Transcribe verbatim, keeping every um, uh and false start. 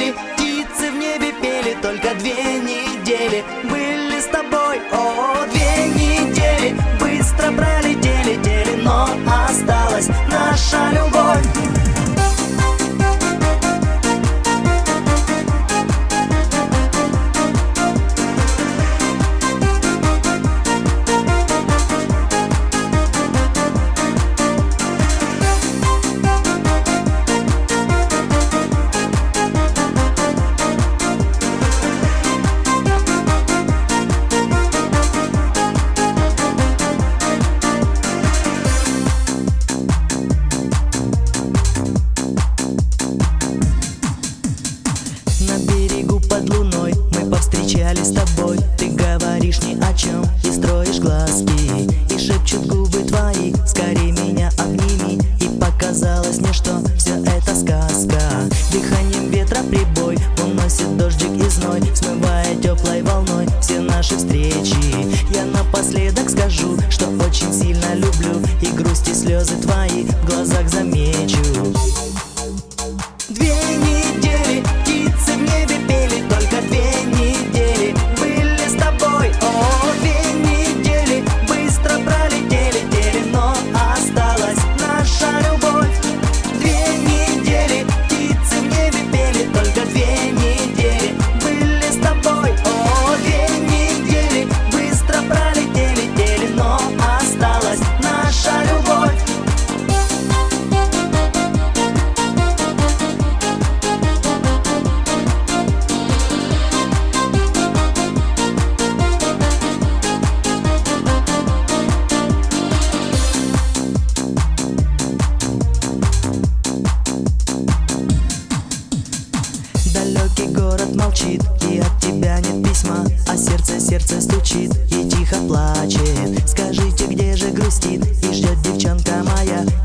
недели, птицы в небе пели. Только две недели были с тобой. О, две недели быстро пролетели, тели, но осталась наша любовь. Под луной мы повстречались с тобой. Ты говоришь ни о чем и строишь глазки, и шепчут губы твои: скорей меня обними. И показалось мне, что все это сказка. Дыханием ветра прибой уносит дождик и зной, смывая теплой волной все наши встречи. Я напоследок скажу, что очень сильно люблю, и грусть и слезы твои в глазах замечу. Две недели птицы в небе пели, только две недели были с тобой. О, две недели быстро пролетели, тели, но осталась наша любовь. Две недели птицы в небе пели, только две недели были с тобой. О, две недели быстро пролетели, тели, но осталась наша любовь. Далекий город молчит, и от тебя нет письма, а сердце, сердце стучит и тихо плачет. Скажите, где же грустит и ждет девчонка моя?